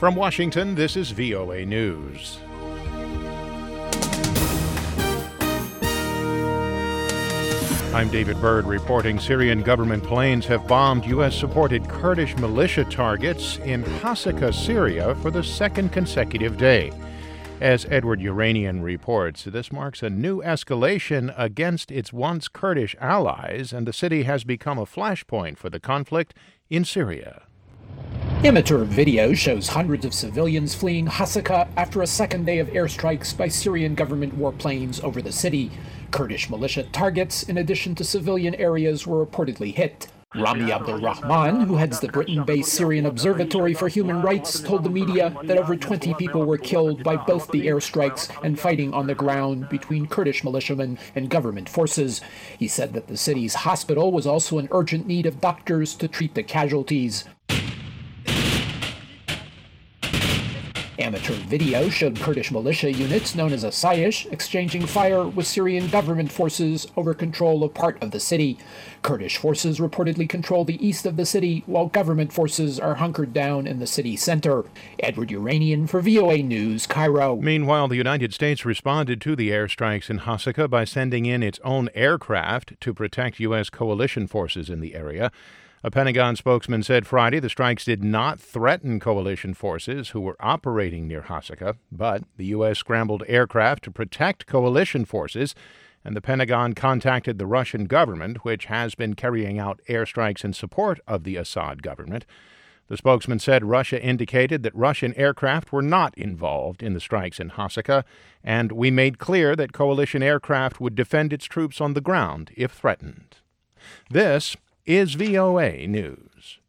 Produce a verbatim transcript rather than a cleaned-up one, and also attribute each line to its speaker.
Speaker 1: From Washington, this is V O A News. I'm David Byrd reporting Syrian government planes have bombed U S-supported Kurdish militia targets in Hasaka, Syria for the second consecutive day. As Edward Uranian reports, this marks a new escalation against its once Kurdish allies, and the city has become a flashpoint for the conflict in Syria.
Speaker 2: Amateur video shows hundreds of civilians fleeing Hasaka after a second day of airstrikes by Syrian government warplanes over the city. Kurdish militia targets, in addition to civilian areas, were reportedly hit. Rami Abdulrahman, who heads the Britain-based Syrian Observatory for Human Rights, told the media that over twenty people were killed by both the airstrikes and fighting on the ground between Kurdish militiamen and government forces. He said that the city's hospital was also in urgent need of doctors to treat the casualties. Amateur video showed Kurdish militia units known as Asayish exchanging fire with Syrian government forces over control of part of the city. Kurdish forces reportedly control the east of the city, while government forces are hunkered down in the city center. Edward Uranian for V O A News, Cairo.
Speaker 1: Meanwhile, the United States responded to the airstrikes in Hasaka by sending in its own aircraft to protect U S coalition forces in the area. A Pentagon spokesman said Friday the strikes did not threaten coalition forces who were operating near Hasaka, but the U S scrambled aircraft to protect coalition forces, and the Pentagon contacted the Russian government, which has been carrying out airstrikes in support of the Assad government. The spokesman said Russia indicated that Russian aircraft were not involved in the strikes in Hasaka, and we made clear that coalition aircraft would defend its troops on the ground if threatened. This is V O A News.